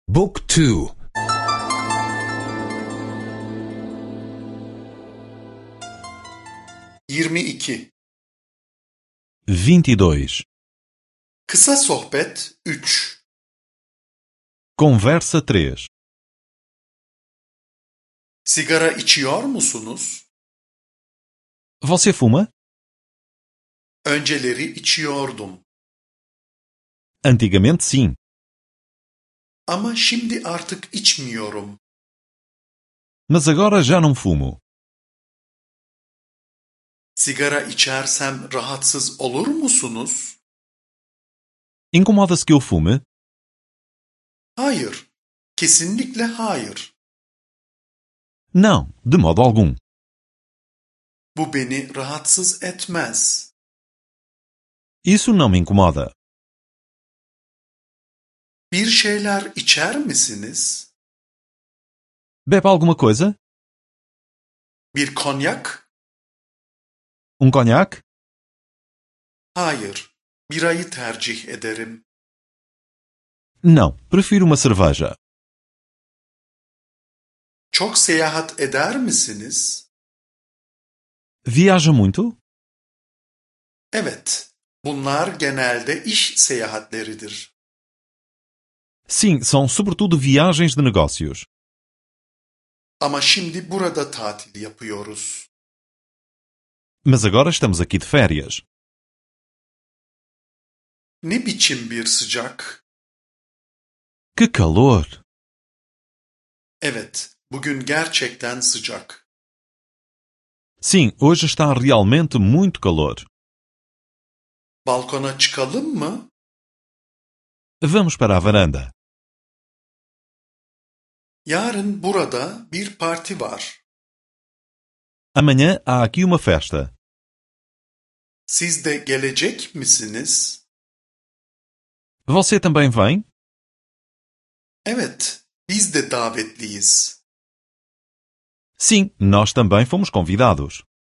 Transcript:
Book 2. 22. 22. Kısa sohbet 3. Conversa 3. Sigara içiyor musunuz? Você fuma? Önceleri içiyordum. Antigamente sim, Ama şimdi artık içmiyorum. mas agora já não fumo. Sigara içersem rahatsız olur musunuz? Incomoda-se que eu fume? Hayır. Kesinlikle hayır. Não, de modo algum. Bu beni rahatsız etmez. Isso não me incomoda. Bir şeyler içer misiniz? Bebe alguma coisa? Bir konyak? Conhaque? Hayır. Birayı tercih ederim. Não, prefiro uma cerveja. Çok seyahat eder misiniz? Viaja muito? Evet. Bunlar genelde iş seyahatleridir. Sim, são sobretudo viagens de negócios. Ama şimdi burada tatil yapıyoruz. Mas agora estamos aqui de férias. Ne biçim bir sıcak? Que calor! Evet, bugün gerçekten sıcak. Sim, hoje está realmente muito calor. Balkona çıkalım mı? Vamos para a varanda. Yarın burada bir parti var. Amanhã há aqui uma festa. Siz de gelecek misiniz? Você também vem? Evet, biz de davetliyiz. Sim, nós também fomos convidados.